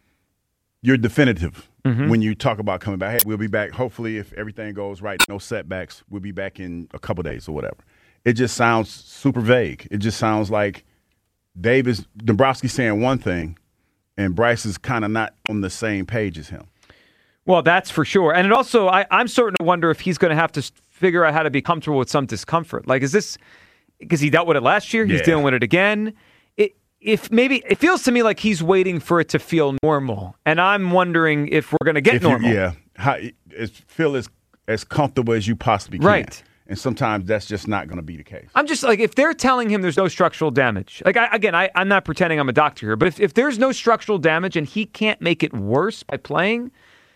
you're definitive mm-hmm. when you talk about coming back. Hey, we'll be back. Hopefully, if everything goes right, no setbacks, we'll be back in a couple days or whatever. It just sounds super vague. It just sounds like Dave is Dombrowski saying one thing, and Bryce is kind of not on the same page as him. Well, that's for sure. And it also, I, I'm starting to wonder if he's going to have to figure out how to be comfortable with some discomfort. Like, is this because he dealt with it last year? He's Yeah. dealing with it again. It, if maybe it feels to me like he's waiting for it to feel normal, and I'm wondering if we're going to get If you- normal. yeah, how, it's, feel as as comfortable as you possibly can. Right. And sometimes that's just not going to be the case. I'm just like, if they're telling him there's no structural damage, like, I, again, I, I'm not pretending I'm a doctor here, but if, if there's no structural damage and he can't make it worse by playing,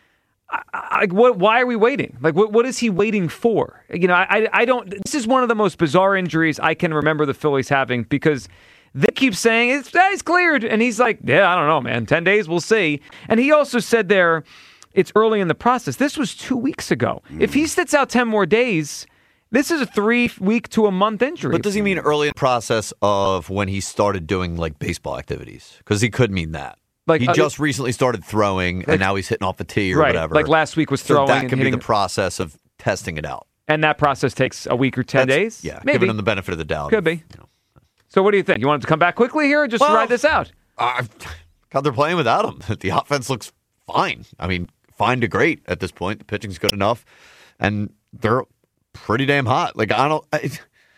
I, I, what, why are we waiting? Like, what, what is he waiting for? You know, I, I don't, this is one of the most bizarre injuries I can remember the Phillies having because they keep saying, it's, it's cleared. And he's like, yeah, I don't know, man. ten days, we'll see. And he also said there, it's early in the process. This was two weeks ago. Mm. If he sits out ten more days, this is a three-week to a month injury. But does he mean early in the process of when he started doing like baseball activities? Because he could mean that. Like he uh, just recently started throwing, like, and now he's hitting off a tee or right, whatever. Like last week was throwing. So that and could be hitting, the process of testing it out. And that process takes a week or ten That's, days? Yeah, maybe. giving him the benefit of the doubt. Could be. You know. So what do you think? You want him to come back quickly here or just well, ride this out? Uh, God, they're playing without him. The offense looks fine. I mean, fine to great at this point. The pitching's good enough. And they're pretty damn hot. Like, I don't I,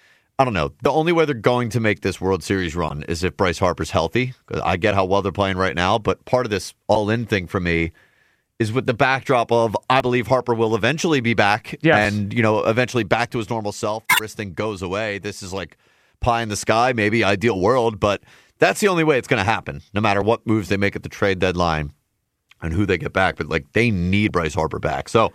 I don't know. The only way they're going to make this World Series run is if Bryce Harper's healthy. I get how well they're playing right now, but part of this all-in thing for me is with the backdrop of I believe Harper will eventually be back yes. and, you know, eventually back to his normal self. The wrist thing goes away. This is like pie in the sky, maybe ideal world, but that's the only way it's going to happen, no matter what moves they make at the trade deadline and who they get back. But, like, they need Bryce Harper back. So,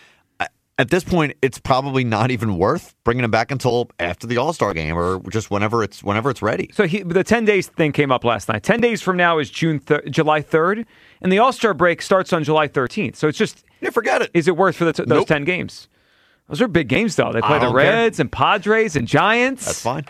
at this point, it's probably not even worth bringing him back until after the All-Star game or just whenever it's whenever it's ready. So he, the ten days thing came up last night. ten days from now is June thir- July third, and the All-Star break starts on July thirteenth. So it's just yeah, forget it. Is it worth for the t- those nope. ten games? Those are big games, though. They play I the don't Reds care. and Padres and Giants. That's fine.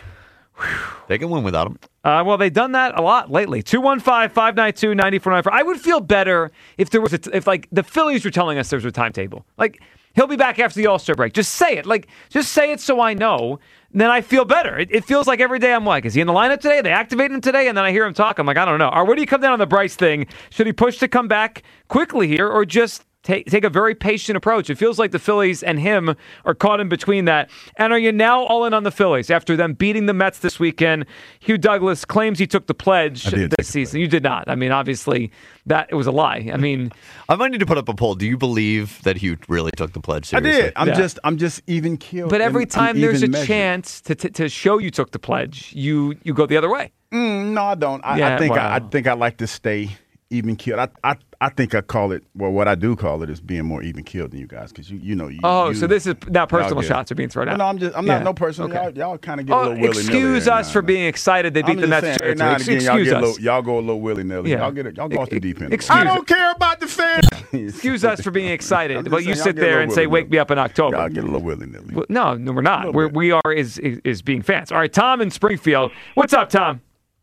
They can win without him. Uh, well, they've done that a lot lately. two one five, five nine two, nine four nine four. I would feel better if there was a t- if like the Phillies were telling us there was a timetable. Like, he'll be back after the All-Star break. Just say it. Like, just say it so I know. Then I feel better. It, it feels like every day I'm like, is he in the lineup today? They activate him today? And then I hear him talk. I'm like, I don't know. Or where do you come down on the Bryce thing? Should he push to come back quickly here or just take take a very patient approach? It feels like the Phillies and him are caught in between that. And are you now all in on the Phillies after them beating the Mets this weekend? Hugh Douglas claims he took the pledge this season. You did not. I mean, obviously, that it was a lie. I mean, I might need to put up a poll. Do you believe that Hugh really took the pledge seriously? I did. I'm Yeah. just I'm just even killed. but every I'm- time I'm there's a even measured. chance to, to to show you took the pledge, you you go the other way. Mm, no, I don't. I, Yeah, I think well. I, I think I like to stay even killed. I, I I think I call it. Well, what I do call it is being more even killed than you guys because you you know you. Oh, you, so this is now personal y'all get- shots are being thrown Well, out. no, I'm just I'm not Yeah. no personal. Okay. Y'all, y'all kind of get a Oh, little willy nilly. excuse us for being excited they beat the Mets. Every now and again, y'all, Excuse get a us. little, y'all go a little willy nilly. Yeah. Y'all get it. Y'all go off the deep end. Excuse I don't care about the fans. Excuse us for being excited, I'm just but you saying, y'all sit get a there little and say, willy-nilly. "Wake me up in October." Y'all get a little willy nilly. Well, no, no, we're not. little We're, bit. we are is, is is being fans. All right, Tom in Springfield. What's up, Tom?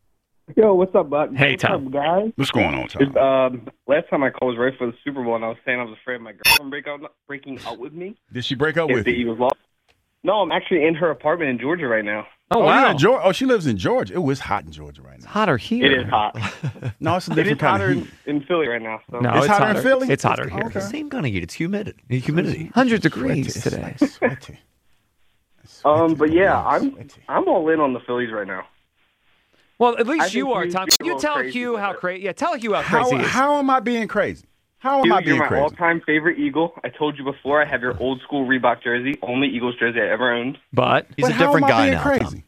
Yo, what's up, Buck? Hey, what's Tom. up, guys? What's going on, Tom? It's, um, last time I called was right for the Super Bowl, and I was saying I was afraid my girlfriend break out, breaking out with me Did she break up if with the you? Eagles lost. No, I'm actually in her apartment in Georgia right now. Oh, Oh, wow. you're in Georgia. Oh, she lives in Georgia. Oh, it's hot in Georgia right now. Hotter here. It is hot. No, it's a It is different kind hotter of heat. in, in Philly right now. So. No, It's it's, hotter in Philly? It's hotter here. Okay. Same kind of heat. It's humid. Humidity. one hundred degrees Sweaty. today. It's sweaty. It's Um, sweaty. but yeah, It's I'm sweaty. I'm all in on the Phillies right now. Well, at I least think you are, you- Tom. you're Can you a tell little crazy Hugh with how it. crazy? Yeah, tell Hugh how How, crazy he is. how am I being crazy? How am Dude, I you're being my crazy? all-time favorite Eagle. I told you before. I have your old school Reebok jersey, only Eagles jersey I ever owned. But He's But a how different am I guy being now. crazy? Tom.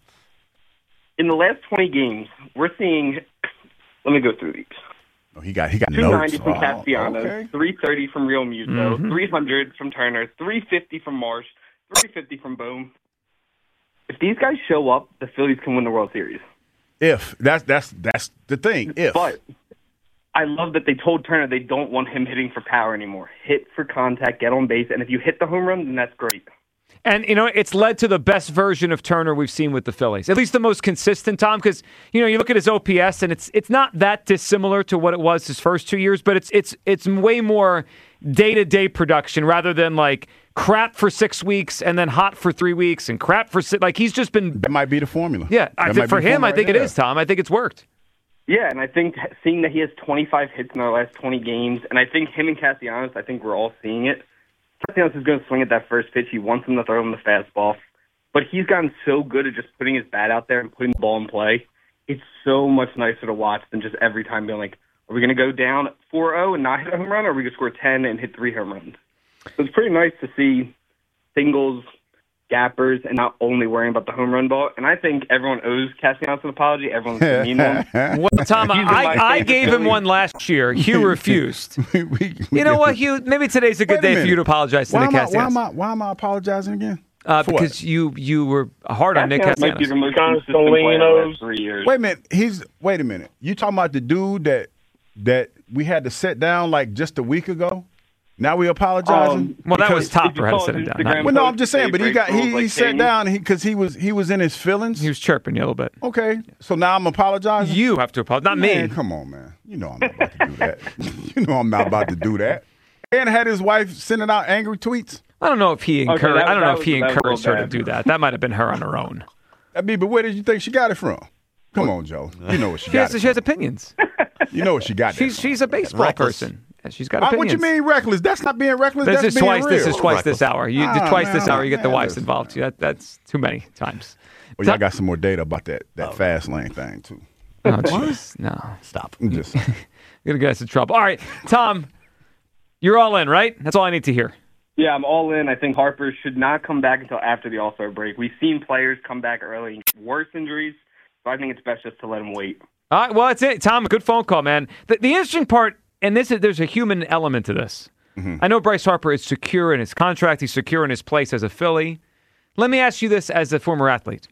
In the last twenty games, we're seeing. Let me go through these. Oh, he got he got two notes. ninety from Oh, Castellanos, okay. three thirty from Real Muto, Mhm. three hundred from Turner, three fifty from Marsh, three fifty from Bohm. If these guys show up, the Phillies can win the World Series. If that's that's that's the thing. If But I love that they told Turner they don't want him hitting for power anymore. Hit for contact, get on base, and if you hit the home run, then that's great. And, you know, it's led to the best version of Turner we've seen with the Phillies. At least the most consistent, Tom, because, you know, you look at his O P S, and it's it's not that dissimilar to what it was his first two years, but it's it's it's way more day-to-day production rather than, like, crap for six weeks and then hot for three weeks and crap for six. Like, he's just been... That might be the formula. Yeah, I That think might for be the him, I formula think right it there. is, Tom. I think it's worked. Yeah, and I think seeing that he has twenty-five hits in the last twenty games, and I think him and Castellanos, I think we're all seeing it. Castellanos is going to swing at that first pitch. He wants him to throw him the fastball. But he's gotten so good at just putting his bat out there and putting the ball in play. It's so much nicer to watch than just every time being like, are we going to go down four oh and not hit a home run, or are we going to score ten and hit three home runs? So it's pretty nice to see singles, gappers, and not only worrying about the home run ball. And I think everyone owes Castellanos an apology. Everyone's going to mean one. Well, Tom, He's in my I, I favorite gave him Philly. one last year. Hugh refused. You know what, Hugh? Maybe today's a good Wait a day for you to apologize to Why Nick am, I, why, Castellanos. am I, why am I apologizing again? Uh, For what? because you you were hard on Nick Castellanos might be Castellanos. the most consistent player in the last three years. Wait a minute. He's wait a minute. You talking about the dude that that we had to sit down like just a week ago? Now we apologizing? Um, Well, that was Because- Topper had to sit him down. not you. Well, no, I'm just saying. But he got he, he sat down because he was he was in his feelings. He was chirping you a little bit. Okay, so now I'm apologizing. You have to apologize, not Man, me. come on, man. You know I'm not about to do that. You know I'm not about to do that. And had his wife sending out angry tweets. I don't know if he Okay, encouraged. that- I don't know that if was- he that was a encouraged her little to do bad. that. That might have been her on her own. I mean, but where did you think she got it from? Come on, Joe. You know what she She got. has, it she has from. opinions. You know what she got. She's that she's a baseball Reckless. person. Yeah, she's got from. Uh, opinions. what you mean reckless? That's not being reckless. This That's is being twice. real. This is twice this Reckless. hour. You Ah, twice man, this hour. You get the man, wives listen. involved. That that's too many times. Well, y'all got some more data about that that fast lane thing too. Oh, jeez. No, Stop. I'm just you're gonna get us in trouble. All right, Tom, you're all in, right? That's all I need to hear. Yeah, I'm all in. I think Harper should not come back until after the All-Star break. We've seen players come back early, worse injuries, so I think it's best just to let him wait. All right, well, that's it, Tom. Good phone call, man. The, the interesting part, and this is there's a human element to this. Mm-hmm. I know Bryce Harper is secure in his contract. He's secure in his place as a Philly. Let me ask you this as a former athlete.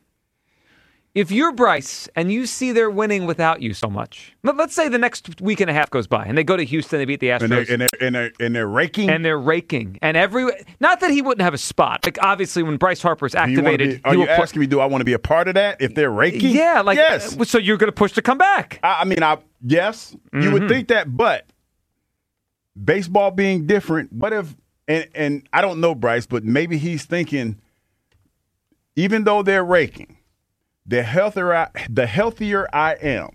If you're Bryce and you see they're winning without you so much, let- let's say the next week and a half goes by and they go to Houston, they beat the Astros. and they're, and they're and they're and they're raking. and they're raking. And every not that he wouldn't have a spot. Like obviously when Bryce Harper is Do you wanna activated, be- are he you will put- asking me? Do I want to be a part of that? If they're raking, Yeah, like yes. uh, so you're going to push to come back. I, I mean, I yes, you Mm-hmm. would think that, but baseball being different. What if? And and I don't know Bryce, but maybe he's thinking, even though they're raking, the healthier I, the healthier I am,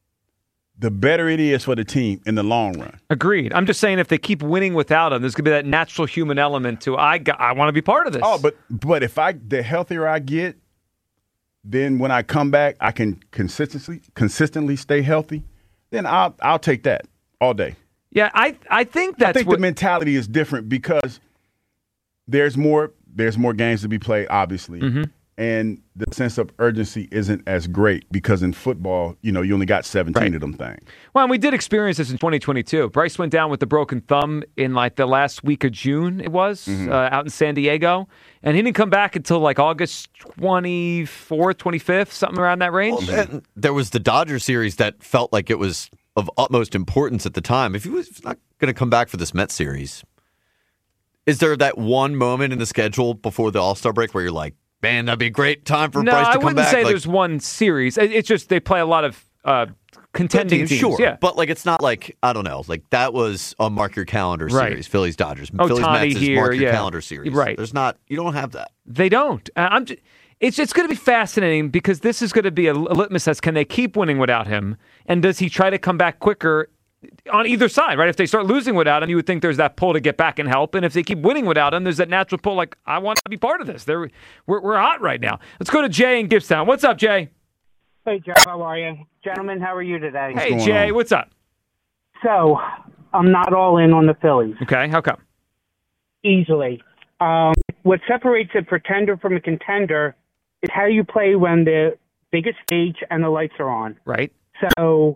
the better it is for the team in the long run. Agreed. I'm just saying if they keep winning without him, there's going to be that natural human element to I got, I want to be part of this. Oh, but but if I the healthier I get, then when I come back, I can consistently consistently stay healthy. Then I'll I'll take that all day. yeah, I I think that's I think what the mentality is different because there's more there's more games to be played, obviously, Mm-hmm. and the sense of urgency isn't as great because in football, you know, you only got seventeen Right. of them things. Well, and we did experience this in twenty twenty-two. Bryce went down with the broken thumb in like the last week of June, it was, Mm-hmm. uh, out in San Diego. And he didn't come back until like August twenty-fourth, twenty-fifth, something around that range. Well, and there was the Dodger series that felt like it was of utmost importance at the time. If he was not going to come back for this Mets series, is there that one moment in the schedule before the All-Star break where you're like, man, that'd be a great time for no, Bryce to I come wouldn't back? say Like, there's one series. It- It's just they play a lot of uh, contending teams, teams. sure. Yeah. But like it's not like, I don't know, like that was a mark your calendar Right. series. Phillies Dodgers. Oh, Phillies Tani Mets is here, mark your yeah. calendar series. Right. There's not, you don't have that. They don't. Uh, I'm. Just, it's it's going to be fascinating because this is going to be a, a litmus test. Can they keep winning without him? And does he try to come back quicker on either side? Right. If they start losing without him, you would think there's that pull to get back and help. And if they keep winning without him, there's that natural pull. Like I want to be part of this. They're we're we're hot right now. Let's go to Jay in Gibbstown. What's up, Jay? Hey, Jeff, how are you? Gentlemen, how are you today? Hey, Jay. on? What's up? So, I'm not all in on the Phillies. Okay. How come? Easily. Um, what separates a pretender from a contender is how you play when the biggest stage and the lights are on. Right. So,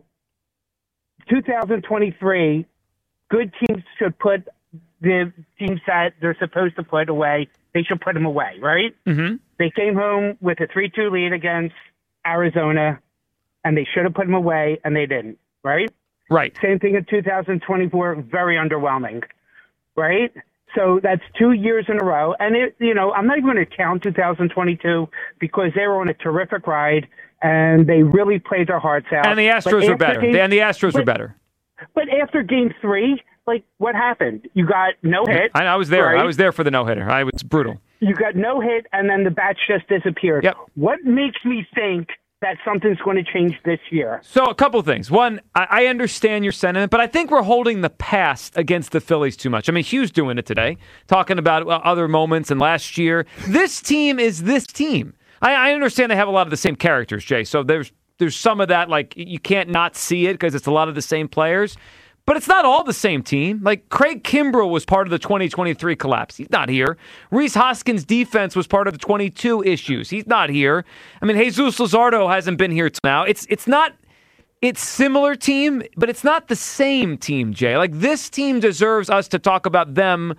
two thousand twenty-three, good teams should put the teams that they're supposed to put away, they should put them away, right? Mm-hmm. They came home with a three two lead against Arizona. and they should have put them away, and they didn't, right? Right. Same thing in two thousand twenty-four, very underwhelming, right? So that's two years in a row. And, it, you know, I'm not even going to count two thousand twenty-two because they were on a terrific ride, and they really played their hearts out. And the Astros were better. Game, and the Astros but, were better. But after game three, like, what happened? You got no hit. I, I was there. Right? I was there for the no-hitter. I was brutal. You got no hit, and then the bats just disappeared. Yep. What makes me think that something's going to change this year? So a couple things. One, I, I understand your sentiment, but I think we're holding the past against the Phillies too much. I mean, Hugh's doing it today, talking about uh, other moments and last year. This team is this team. I, I understand they have a lot of the same characters, Jay, so there's there's some of that, like, you can't not see it because it's a lot of the same players. But it's not all the same team. Like, Craig Kimbrell was part of the twenty twenty-three collapse. He's not here. Rhys Hoskins' defense was part of the twenty-two issues. He's not here. I mean, Jesus Luzardo hasn't been here till now. It's it's not it's similar team, but it's not the same team, Jay. Like, this team deserves us to talk about them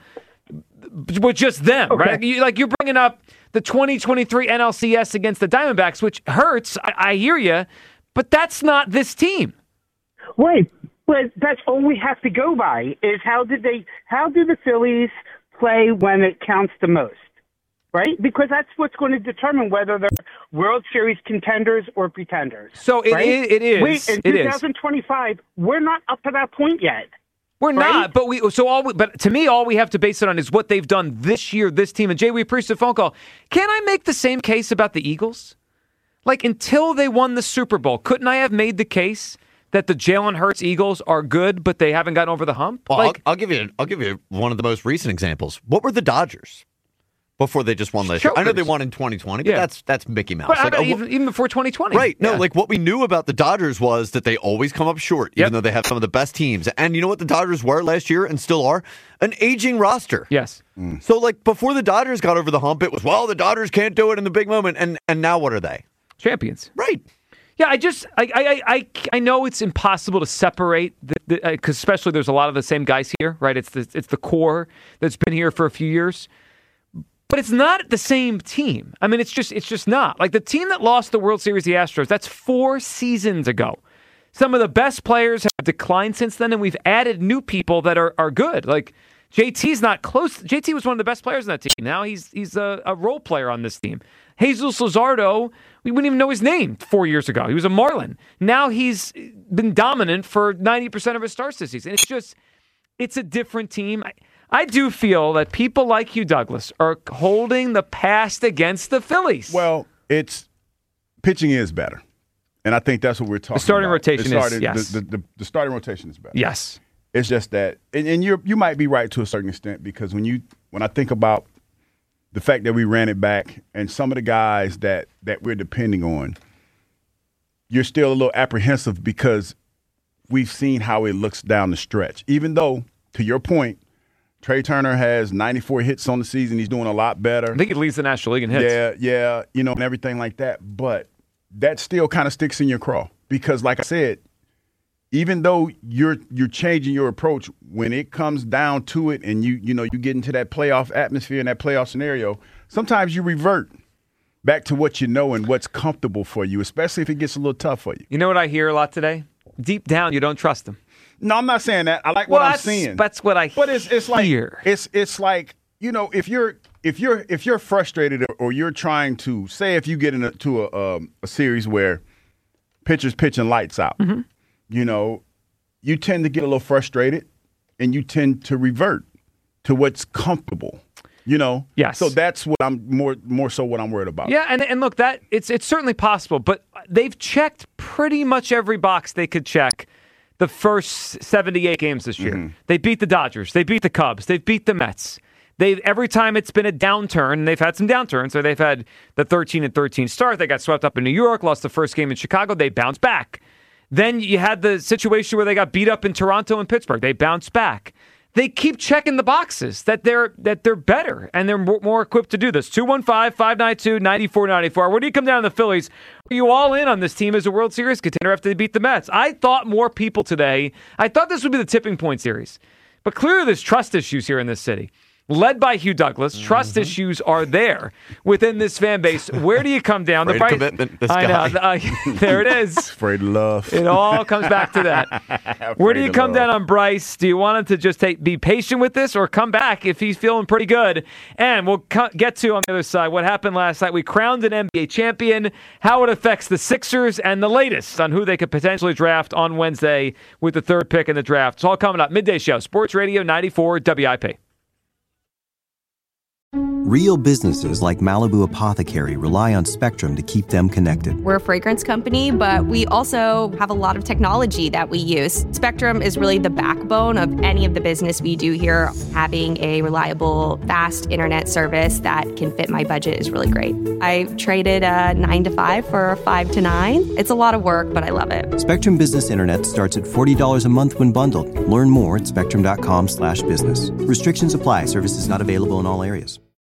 with just them, okay. right? You, like, you're bringing up the twenty twenty-three N L C S against the Diamondbacks, which hurts. I, I hear you, but that's not this team. Right. But that's all we have to go by is how did they, how do the Phillies play when it counts the most, right? Because that's what's going to determine whether they're World Series contenders or pretenders. So it, right? it, it is. Wait, in it twenty twenty-five, is. We're not up to that point yet. We're right? not, but we. So all. We, but to me, all we have to base it on is what they've done this year. This team. And Jay, we appreciate the phone call. Can I make the same case about the Eagles? Like, until they won the Super Bowl, couldn't I have made the case that the Jalen Hurts Eagles are good, but they haven't gotten over the hump? Well, like, I'll, I'll give you. I'll give you one of the most recent examples. What were the Dodgers before they just won last year? I know they won in twenty twenty, but yeah. that's that's Mickey Mouse. But like, uh, uh, even, even before twenty twenty, right? No, yeah. like what we knew about the Dodgers was that they always come up short, even yep. though they have some of the best teams. And you know what the Dodgers were last year and still are? An aging roster. Yes. Mm. So like before the Dodgers got over the hump, it was well the Dodgers can't do it in the big moment, and and now what are they? Champions. Right. Yeah, I just I I I, I know it's impossible to separate the because uh, especially there's a lot of the same guys here, right? It's the it's the core that's been here for a few years, but it's not the same team. I mean, it's just it's just not like the team that lost the World Series, the Astros. That's four seasons ago. Some of the best players have declined since then, and we've added new people that are are good. Like J T's not close. J T was one of the best players on that team. Now he's he's a, a role player on this team. Jesus Luzardo, we wouldn't even know his name four years ago. He was a Marlin. Now he's been dominant for ninety percent of his starts this season. It's just, it's a different team. I, I do feel that people like Hugh Douglas are holding the past against the Phillies. Well, it's pitching is better. And I think that's what we're talking about. The starting about. rotation the starting, is, yes. The, the, the, the starting rotation is better. Yes. It's just that, and, and you you might be right to a certain extent because when you when I think about the fact that we ran it back and some of the guys that, that we're depending on, you're still a little apprehensive because we've seen how it looks down the stretch. Even though, to your point, Trey Turner has ninety-four hits on the season. He's doing a lot better. I think he leads the National League in hits. Yeah, yeah, you know, and everything like that. But that still kind of sticks in your craw because, like I said, even though you're you're changing your approach, when it comes down to it and you you know you get into that playoff atmosphere and that playoff scenario, sometimes you revert back to what you know and what's comfortable for you, especially if it gets a little tough for you. You know what I hear a lot today? Deep down, you don't trust them. No, I'm not saying that. I like well, what I'm that's, seeing. That's what I but it's it's like hear. it's it's like you know if you're if you're if you're frustrated or you're trying to say if you get into a um, a series where pitchers pitching lights out. Mm-hmm. You know, you tend to get a little frustrated and you tend to revert to what's comfortable, you know? Yes. So that's what I'm more more so what I'm worried about. Yeah, and and look, that it's it's certainly possible, but they've checked pretty much every box they could check the first seventy-eight games this year. Mm-hmm. They beat the Dodgers, they beat the Cubs, they've beat the Mets. They've every time it's been a downturn, and they've had some downturns. So they've had the thirteen and thirteen start. They got swept up in New York, lost the first game in Chicago. They bounced back. Then you had the situation where they got beat up in Toronto and Pittsburgh. They bounced back. They keep checking the boxes that they're that they're better and they're more, more equipped to do this. two one five, five nine two, nine four nine four. Where do you come down to the Phillies? Are you all in on this team as a World Series contender after they beat the Mets? I thought more people today, I thought this would be the tipping point series. But clearly there's trust issues here in this city. led by Hugh Douglas. Mm-hmm. Trust issues are there within this fan base. Where do you come down? Afraid the of price, commitment, this I guy. know. Uh, there it is. Afraid of love. It all comes back to that. Where do you of come love. down on Bryce? Do you want him to just take, be patient with this, or come back if he's feeling pretty good? And we'll co- get to on the other side what happened last night. We crowned an N B A champion, how it affects the Sixers, and the latest on who they could potentially draft on Wednesday with the third pick in the draft. It's all coming up. Midday Show, Sports Radio ninety-four W I P. Real businesses like Malibu Apothecary rely on Spectrum to keep them connected. We're a fragrance company, but we also have a lot of technology that we use. Spectrum is really the backbone of any of the business we do here. Having a reliable, fast internet service that can fit my budget is really great. I traded a nine to five for a five to nine. It's a lot of work, but I love it. Spectrum Business Internet starts at forty dollars a month when bundled. Learn more at spectrum dot com slash business. Restrictions apply. Services not available in all areas.